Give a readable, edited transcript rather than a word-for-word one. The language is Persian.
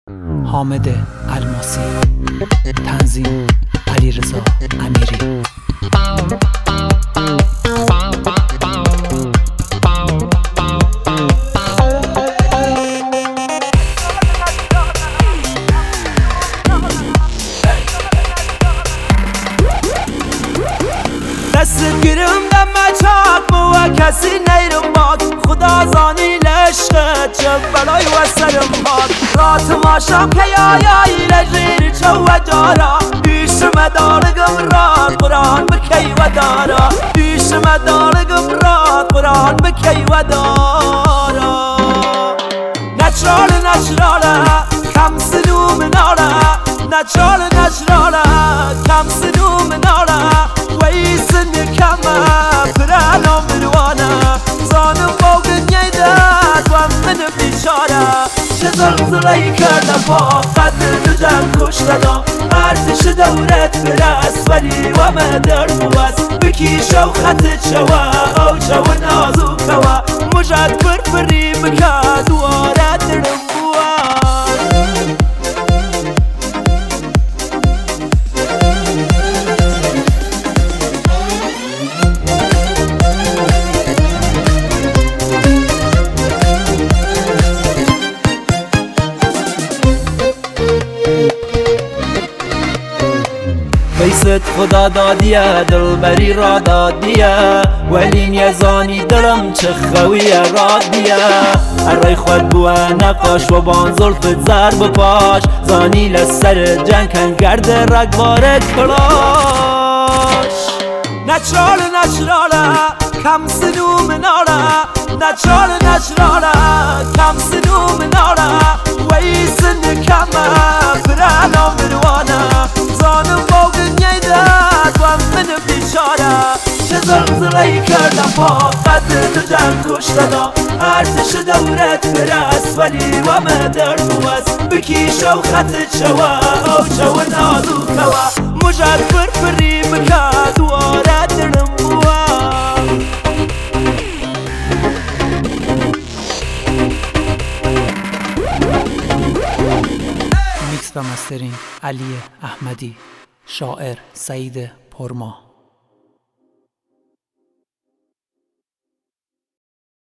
حامد الماسی، تنظیم علیرضا امیری. دست گیرم دم چاک و کسی نیرم باد، خدا زانی لشقت چه بلای و سرم باد. رات ماشم که یایی لجیر چه و دارا، بیش مدارگم راد قرآن بکی و دارا، بیش مدارگم راد قرآن بکی و دارا. نچراله کم سنو مناره، نچراله کم سنو مناره. ویسن کمه پرانو مروانه، زانم باقی نیدد و من بیچاره. چه زلزله‌ای کرده با قدر دو جمع کشتدا، ارتش دورت برست ولی و مدر بوست. بکیش و خطت شوه او چو نازو کوه، مجد فرفری بکه دواره درم بوست. بیست خدا دادیه دلبری را دادیه، ولی نیزانی دلم چه خویه رادیه. ارای خود بوه نقاش و بان زلفت ضرب پاش، زانی لسر جنگ کن گرده رگبار کلاش. نچراله کم سنو مناره، نچراله کم سنو مناره. ویسن کمه پرانو مروانه، زانم باقی نیدد و من بیچاره. چه زلزله‌ای کردم با قدر دو جمع کشتدا، ارتش دورت برست ولی و مدر بوست. بکیش و خطت شوه او چو نازو کوه، مجد فرفری بکه دواره درم بوست. میکس و مسترینگ علی احمدی، شاعر سعید پرما.